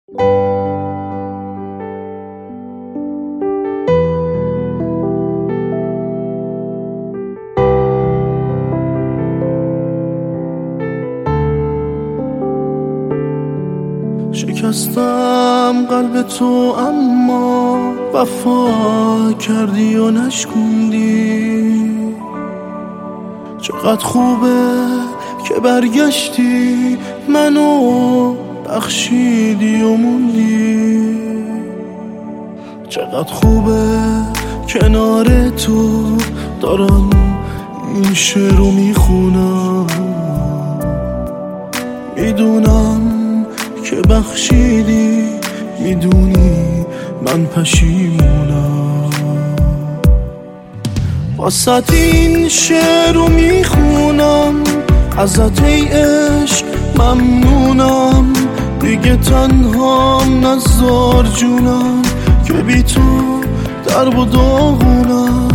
شکستم قلب تو اما وفا کردی و نشکوندی. چقدر خوبه که برگشتی منو بخشیدی و موندی. چقدر خوبه کنار تو دارم این شعر رو میخونم. میدونم که بخشیدی، میدونی من پشیمونم. واسه این شعر رو میخونم، ازت ای عشق ممنونم. دیگه تنهام نذار جونم که بی تو درب و داغونم.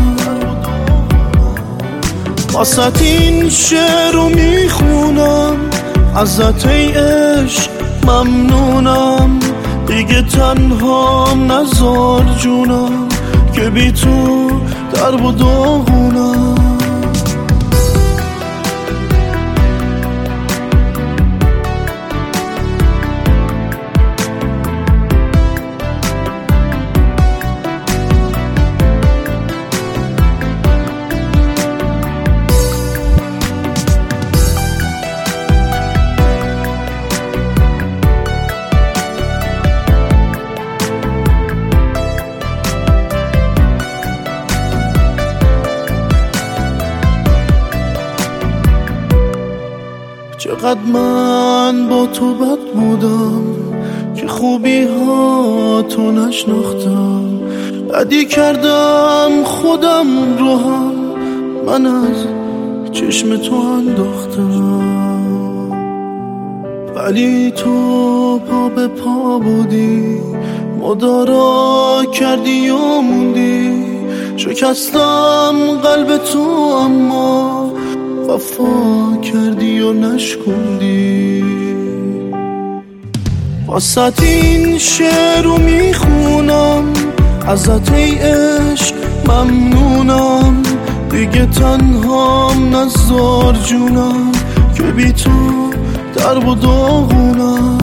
واسه این شعر رو میخونم، ازت ای عشق ممنونم. دیگه تنهام نذار جونم که بی تو درب و داغونم. چقدر من با تو بد بودم که خوبی ها تو نشناختم. بدی کردم خودم رو هم من از چشم تو انداختم. ولی تو پا به پا بودی، مدارا کردی و موندی. شکستم قلب تو اما وفا کردی و نشکوندی. واسه این شعر رو میخونم، ازت ای عشق ممنونم. دیگه تنهام نذار جونم که بی تو درب و داغونم.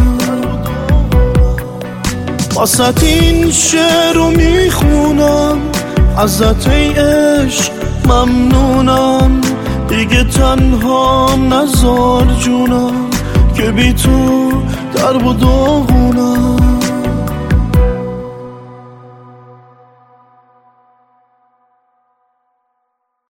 واسه این شعر رو میخونم، ازت ای عشق ممنونم. دیگه تنهام نذار جونم که بی تو درب و داغونم.